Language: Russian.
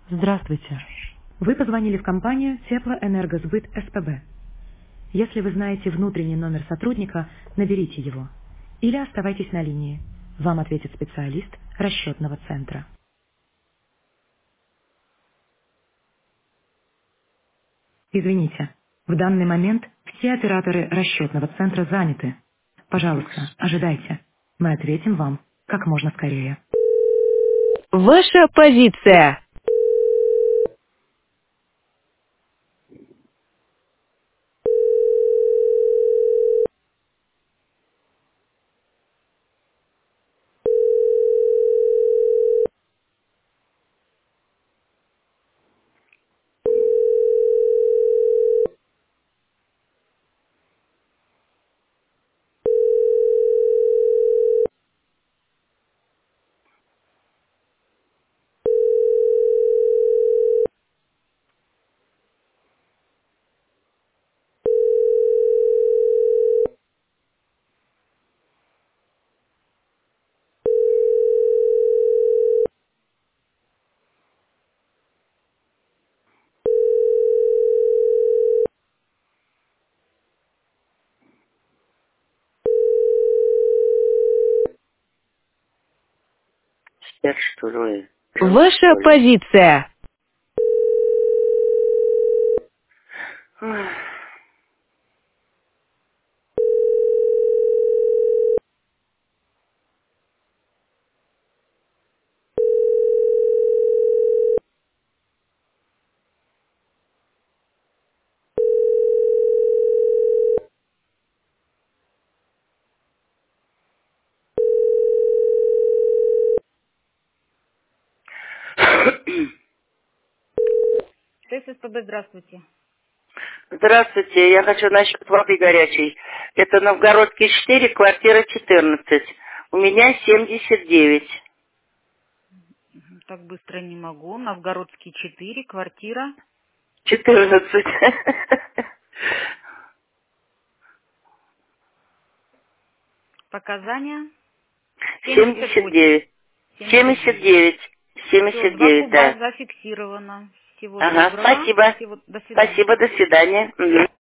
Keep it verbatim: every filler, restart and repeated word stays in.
Здравствуйте. Вы позвонили в компанию Теплоэнергосбыт СПБ. Если вы знаете внутренний номер сотрудника, наберите его. Или оставайтесь на линии. Вам ответит специалист расчетного центра. Извините, в данный момент все операторы расчетного центра заняты. Пожалуйста, ожидайте. Мы ответим вам как можно скорее. Ваша позиция. Спят, что ли? Живут, Ваша что ли? позиция. Ой. ТССПБ, здравствуйте. Здравствуйте, я хочу насчет воды горячей. Это Новгородский четыре, квартира четырнадцать. У меня семьдесят девять. Мгм, Так быстро не могу. Новгородский четыре, квартира. четырнадцать. Показания семьдесят семьдесят восемь, девять. семьдесят семьдесят девять. девять. Все, семьдесят звонок девять, у вас да. зафиксировано. Всего Ага, добра. спасибо. Всего... До свидания. Спасибо, до свидания. Мгм.